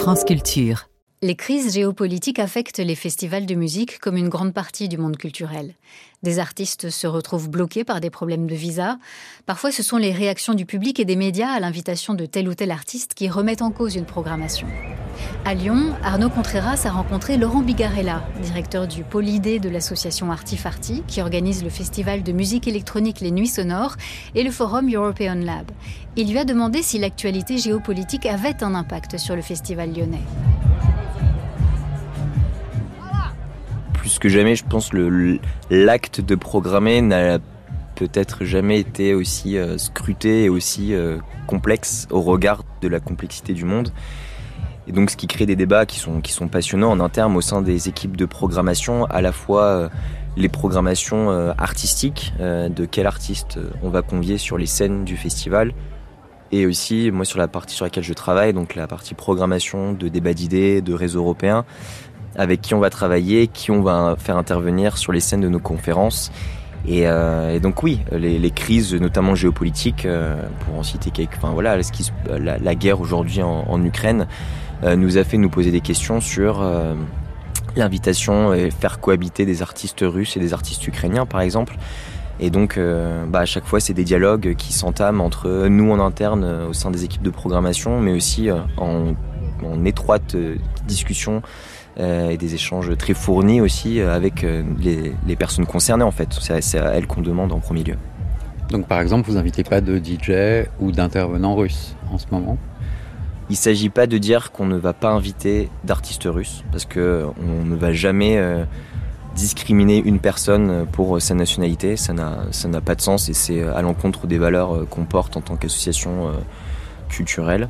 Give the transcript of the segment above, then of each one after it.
France Culture. Les crises géopolitiques affectent les festivals de musique comme une grande partie du monde culturel. Des artistes se retrouvent bloqués par des problèmes de visa. Parfois, ce sont les réactions du public et des médias à l'invitation de tel ou tel artiste qui remettent en cause une programmation. À Lyon, Arnaud Contreras a rencontré Laurent Bigarella, directeur du pôle ID de l'association Artifarty, qui organise le festival de musique électronique Les Nuits Sonores et le forum European Lab. Il lui a demandé si l'actualité géopolitique avait un impact sur le festival lyonnais. Plus que jamais, je pense l'acte de programmer n'a peut-être jamais été aussi scruté et aussi complexe au regard de la complexité du monde. Et donc ce qui crée des débats qui sont passionnants en interne au sein des équipes de programmation, à la fois les programmations artistiques, de quel artiste on va convier sur les scènes du festival, et aussi moi sur la partie sur laquelle je travaille, donc la partie programmation de débat d'idées, de réseau européen, avec qui on va travailler, qui on va faire intervenir sur les scènes de nos conférences. Et donc oui, les crises, notamment géopolitiques, pour en citer quelques, la guerre aujourd'hui en Ukraine nous a fait nous poser des questions sur l'invitation et faire cohabiter des artistes russes et des artistes ukrainiens, par exemple. Et donc, à chaque fois, c'est des dialogues qui s'entament entre nous en interne au sein des équipes de programmation, mais aussi en étroite discussion et des échanges très fournis aussi avec les personnes concernées en fait. C'est à elles qu'on demande en premier lieu. Donc par exemple, vous n'invitez pas de DJ ou d'intervenants russes en ce moment ? Il ne s'agit pas de dire qu'on ne va pas inviter d'artistes russes, parce qu'on ne va jamais discriminer une personne pour sa nationalité, ça n'a pas de sens et c'est à l'encontre des valeurs qu'on porte en tant qu'association culturelle.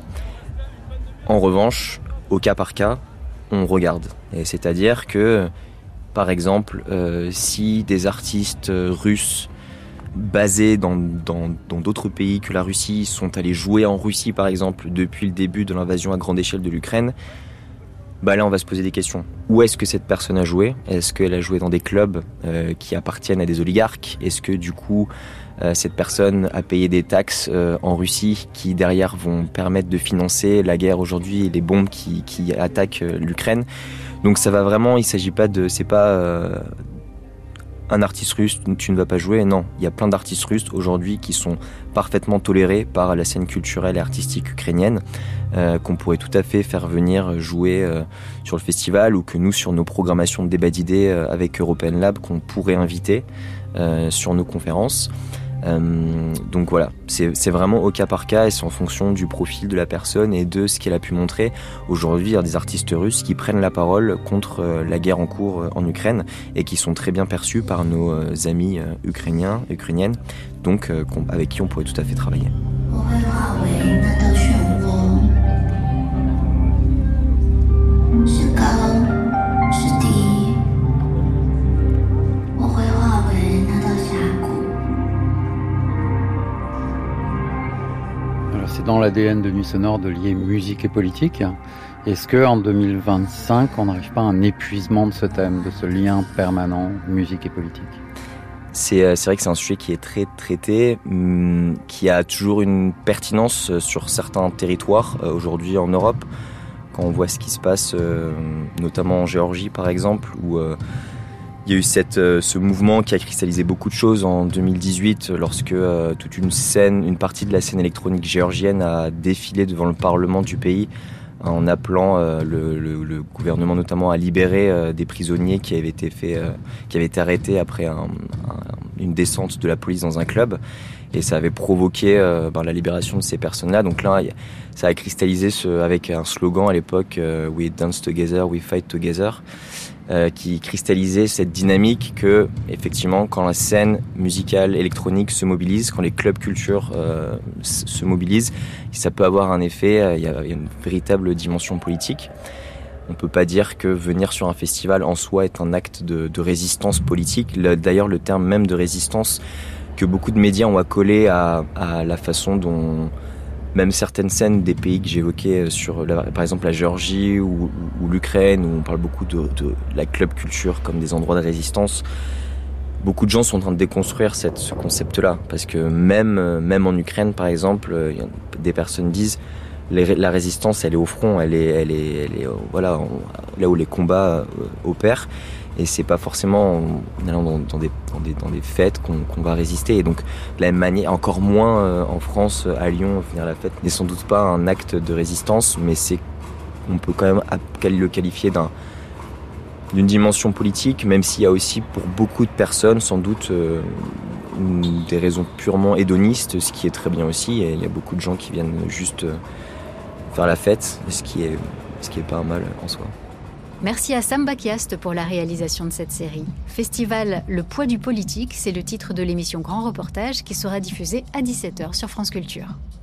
En revanche, au cas par cas, on regarde. Et c'est-à-dire que, par exemple, si des artistes russes basés dans d'autres pays que la Russie sont allés jouer en Russie, par exemple, depuis le début de l'invasion à grande échelle de l'Ukraine, là, on va se poser des questions. Où est-ce que cette personne a joué ? Est-ce qu'elle a joué dans des clubs qui appartiennent à des oligarques ? Est-ce que, du coup, cette personne a payé des taxes en Russie qui derrière vont permettre de financer la guerre aujourd'hui et les bombes qui attaquent l'Ukraine. Donc ça va vraiment, il s'agit pas de, c'est pas un artiste russe, tu ne vas pas jouer. Non, il y a plein d'artistes russes aujourd'hui qui sont parfaitement tolérés par la scène culturelle et artistique ukrainienne, qu'on pourrait tout à fait faire venir jouer sur le festival, ou que nous sur nos programmations de débat d'idées avec European Lab qu'on pourrait inviter sur nos conférences. Donc voilà, c'est vraiment au cas par cas et c'est en fonction du profil de la personne et de ce qu'elle a pu montrer. Aujourd'hui, il y a des artistes russes qui prennent la parole contre la guerre en cours en Ukraine et qui sont très bien perçus par nos amis ukrainiennes, donc avec qui on pourrait tout à fait travailler. C'est dans l'ADN de Nuits Sonores de lier musique et politique. Est-ce qu'en 2025, on n'arrive pas à un épuisement de ce thème, de ce lien permanent musique et politique ? C'est vrai que c'est un sujet qui est très traité, qui a toujours une pertinence sur certains territoires aujourd'hui en Europe. Quand on voit ce qui se passe, notamment en Géorgie par exemple, où il y a eu ce mouvement qui a cristallisé beaucoup de choses en 2018 lorsque toute une partie de la scène électronique géorgienne a défilé devant le Parlement du pays en appelant le gouvernement notamment à libérer des prisonniers qui avaient été arrêtés après une descente de la police dans un club. Et ça avait provoqué la libération de ces personnes-là. Donc là, ça a cristallisé avec un slogan à l'époque « We dance together, we fight together », qui cristallisait cette dynamique que, effectivement, quand la scène musicale électronique se mobilise, quand les clubs culture se mobilisent, ça peut avoir un effet, il y a une véritable dimension politique. On peut pas dire que venir sur un festival en soi est un acte de résistance politique. D'ailleurs, le terme même de résistance que beaucoup de médias ont accolé à la façon dont même certaines scènes des pays que j'évoquais par exemple la Géorgie ou l'Ukraine, où on parle beaucoup de la club culture comme des endroits de résistance. Beaucoup de gens sont en train de déconstruire ce concept-là, parce que même en Ukraine, par exemple, des personnes disent la résistance, elle est au front, elle est voilà, là où les combats opèrent. Et c'est pas forcément en allant dans des fêtes qu'on va résister. Et donc, de la même manière, encore moins en France, à Lyon, finir la fête n'est sans doute pas un acte de résistance, mais on peut quand même le qualifier d'une dimension politique, même s'il y a aussi pour beaucoup de personnes, sans doute, des raisons purement hédonistes, ce qui est très bien aussi. Et il y a beaucoup de gens qui viennent juste faire la fête, ce qui est pas mal en soi. Merci à Sam Bakiast pour la réalisation de cette série. Festival Le poids du politique, c'est le titre de l'émission Grand Reportage qui sera diffusée à 17h sur France Culture.